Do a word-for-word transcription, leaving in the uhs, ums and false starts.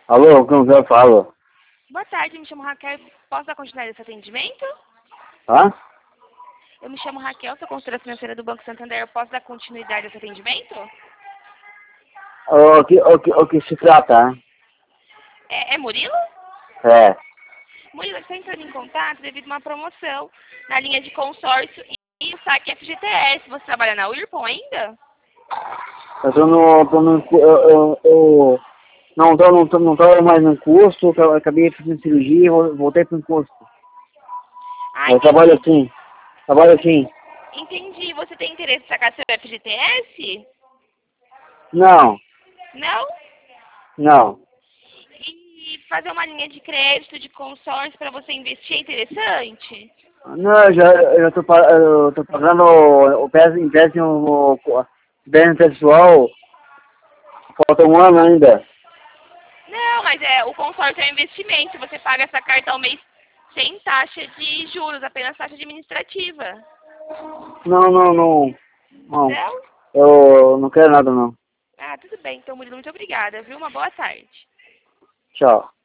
Alô, como que eu falo? Boa tarde, me chamo Raquel. Posso dar continuidade a esse atendimento? Hã? Eu me chamo Raquel, sou consultora financeira do Banco Santander. Eu posso dar continuidade a esse atendimento? O que, o que, o que se trata, hein? É, é Murilo? É. Murilo, está entrando em contato devido a uma promoção na linha de consórcio e o saque F G T S. Você trabalha na Wirpon ainda? Eu tô no, tô no, eu, eu, eu não tô, não tô, não tô mais no curso, eu acabei fazendo cirurgia e vol- voltei pro curso. Ah, Eu trabalho entendi. assim, trabalho assim. Entendi. Você tem interesse em sacar seu F G T S? Não, Não? não. E fazer uma linha de crédito de consórcio para você investir é interessante? Não, eu já, eu já tô, pa- eu tô pagando o, o PES, empréstimo, o bem pessoal, falta um ano ainda. Não, mas é, o consórcio é um investimento. Você paga essa carta ao mês sem taxa de juros, apenas taxa administrativa. Não, não, não, não. Não? Eu não quero nada não. Ah, tudo bem. Então, Murilo, muito obrigada, viu? Uma boa tarde. Tchau.